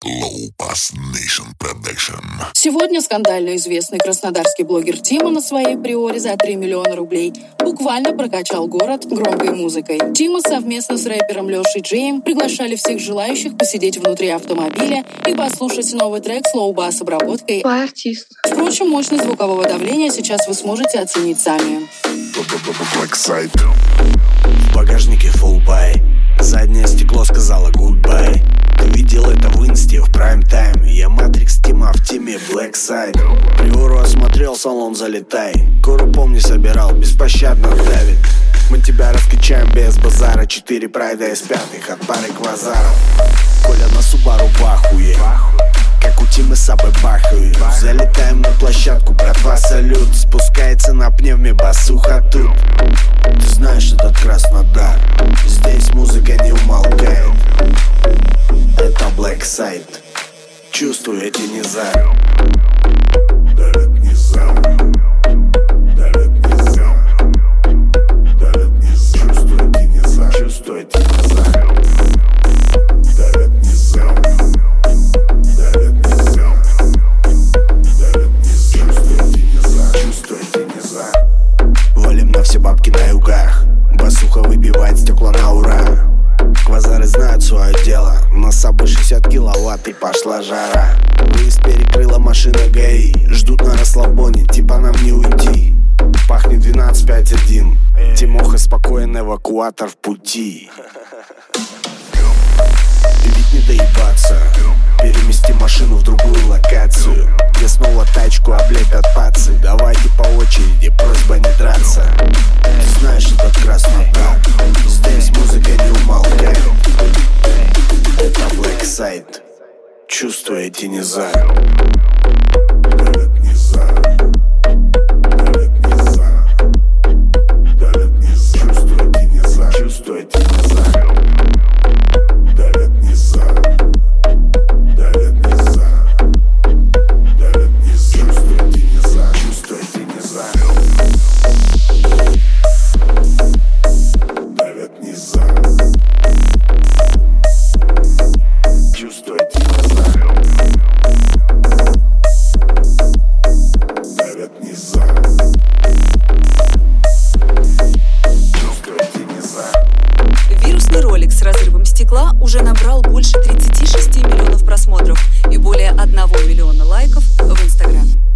Low Bass Nation Production. Сегодня скандально известный краснодарский блогер Тима на своей приоре за 3 миллиона рублей буквально прокачал город громкой музыкой. Тима совместно с рэпером Лешей Джеем приглашали всех желающих посидеть внутри автомобиля и послушать новый трек с лоу-бас обработкой. Артист. Впрочем, мощность звукового давления сейчас вы сможете оценить сами. Blackside. В багажнике full buy. Заднее стекло сказала goodbye. Ты видел это в инсте в прайм-тайм. Я Матрикс Тима в теме Blackside. Приору осмотрел, салон залетай. Кору помни собирал, беспощадно давит. Мы тебя раскачаем без базара. 4 прайда из 5 от пары квазаров. Коля на Субару бахуе, как у Тимы Сабы бахают. Залетаем на площадку, братва, салют. Спускается на пневме басуха тут. Ты знаешь этот Краснодар, здесь музыка не умолкает. Это Blackside, чувствую эти низа. Давят низа. Давят низа. Давят низа. Чувствую эти низа. Чувствую эти низа. Давят низа. Давят низа. Давят низа. Чувствую эти низа. Чувствую эти низа. Валим на все бабки на югах. Басуха выбивает стекла на ура. Квазары знают свое дело. На Сабы 60 киловатт и пошла жара. Выезд перекрыла машина ГАИ. Ждут на расслабоне, типа нам не уйти. Пахнет 12.5.1. Тимоха спокоен, эвакуатор в пути. И ведь не доебаться. Перемести машину в другую локацию, где снова тачку облепят пацы. Давайте по очереди, просьба не драться. Ты знаешь этот Краснодар, здесь музыка не умолкает. Это Blackside, чувствую эти низа. Давят низа. Давят низа. Давят низа. Чувствую эти низа. Чувствую эти низа. Давят низа. Давят низа. Давят низа. Чувствую эти низа. Чувствую эти низа. Давят низа. Чувствую эти низа. Давят низа. Чувствую эти низа. Вирусный ролик с разрывом стекла уже набрал больше 36 миллионов просмотров и более 1 миллиона лайков в Инстаграме.